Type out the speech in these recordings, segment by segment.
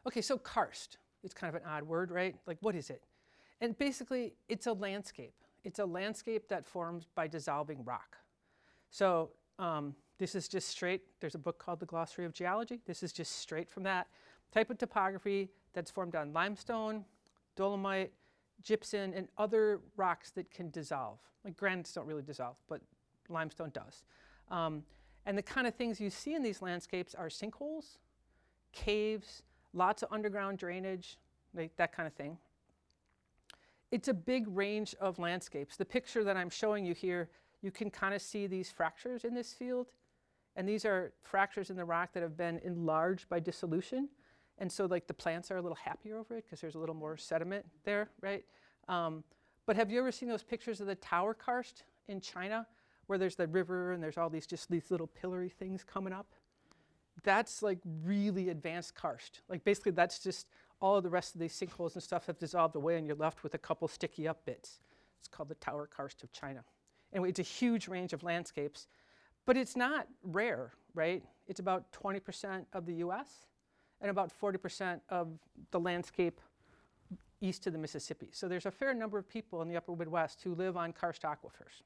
Okay, so karst, it's kind of an odd word, right? Like, what is it? And basically, it's a landscape. It's a landscape that forms by dissolving rock. So this is just straight. There's a book called The Glossary of Geology. This is just straight from that type of topography that's formed on limestone, dolomite, gypsum, and other rocks that can dissolve. Like granites don't really dissolve, but limestone does. And the kind of things you see in these landscapes are sinkholes, caves, lots of underground drainage, like that kind of thing. It's a big range of landscapes. The picture that I'm showing you here, you can kind of see these fractures in this field. And these are fractures in the rock that have been enlarged by dissolution. And so like the plants are a little happier over it because there's a little more sediment there, right? But have you ever seen those pictures of the tower karst in China where there's the river and there's all these just these little pillory things coming up? That's like really advanced karst. Like basically that's just all of the rest of these sinkholes and stuff have dissolved away and you're left with a couple sticky up bits. It's called the tower karst of China. Anyway, it's a huge range of landscapes, but it's not rare, right? It's about 20% of the US and about 40% of the landscape east of the Mississippi. So there's a fair number of people in the upper Midwest who live on karst aquifers.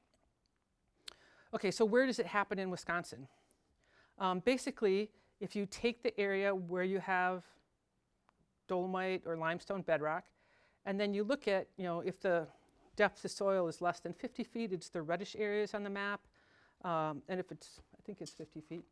Okay, so where does it happen in Wisconsin? Basically, if you take the area where you have dolomite or limestone bedrock, and then you look at, if the depth of soil is less than 50 feet, it's the reddish areas on the map. And if it's, I think it's 50 feet.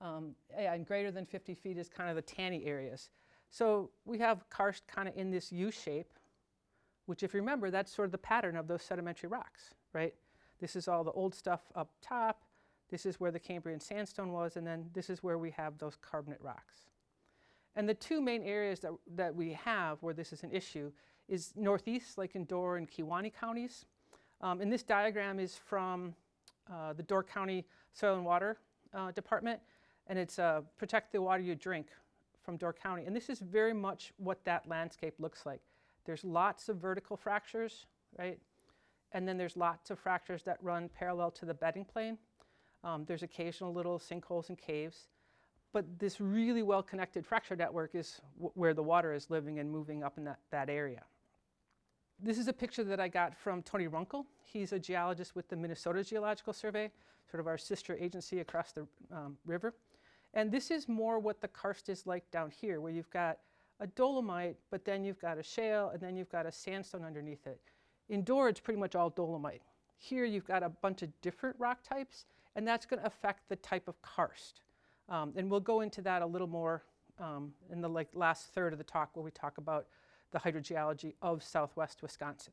And greater than 50 feet is kind of the tanny areas. So we have karst kind of in this U shape, which if you remember, that's sort of the pattern of those sedimentary rocks, right? This is all the old stuff up top. This is where the Cambrian sandstone was, and then this is where we have those carbonate rocks. And the two main areas that we have where this is an issue is northeast, like in Door and Kewaunee counties. And this diagram is from the Door County Soil and Water Department, and it's Protect the Water You Drink from Door County. And this is very much what that landscape looks like. There's lots of vertical fractures, right? And then there's lots of fractures that run parallel to the bedding plane. There's occasional little sinkholes and caves. But this really well-connected fracture network is where the water is living and moving up in that area. This is a picture that I got from Tony Runkle. He's a geologist with the Minnesota Geological Survey, sort of our sister agency across the river. And this is more what the karst is like down here, where you've got a dolomite, but then you've got a shale, and then you've got a sandstone underneath it. In Door, it's pretty much all dolomite. Here, you've got a bunch of different rock types, and that's going to affect the type of karst. And we'll go into that a little more in the last third of the talk where we talk about the hydrogeology of southwest Wisconsin.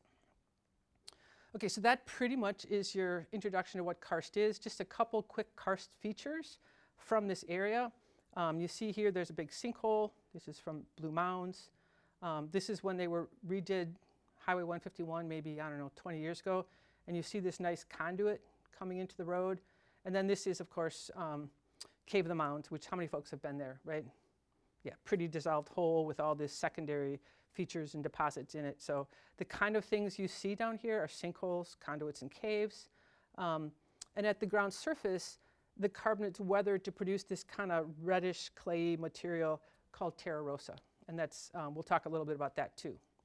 Okay, so that pretty much is your introduction to what karst is. Just a couple quick karst features from this area. You see here there's a big sinkhole. This is from Blue Mounds. This is when they redid Highway 151 maybe, 20 years ago. And you see this nice conduit coming into the road. And then this is, of course, Cave of the Mounds, which how many folks have been there, right? Yeah, pretty dissolved hole with all these secondary features and deposits in it. So the kind of things you see down here are sinkholes, conduits, and caves. And at the ground surface, the carbonates weathered to produce this kind of reddish clay material called terra rosa. And that's, we'll talk a little bit about that too.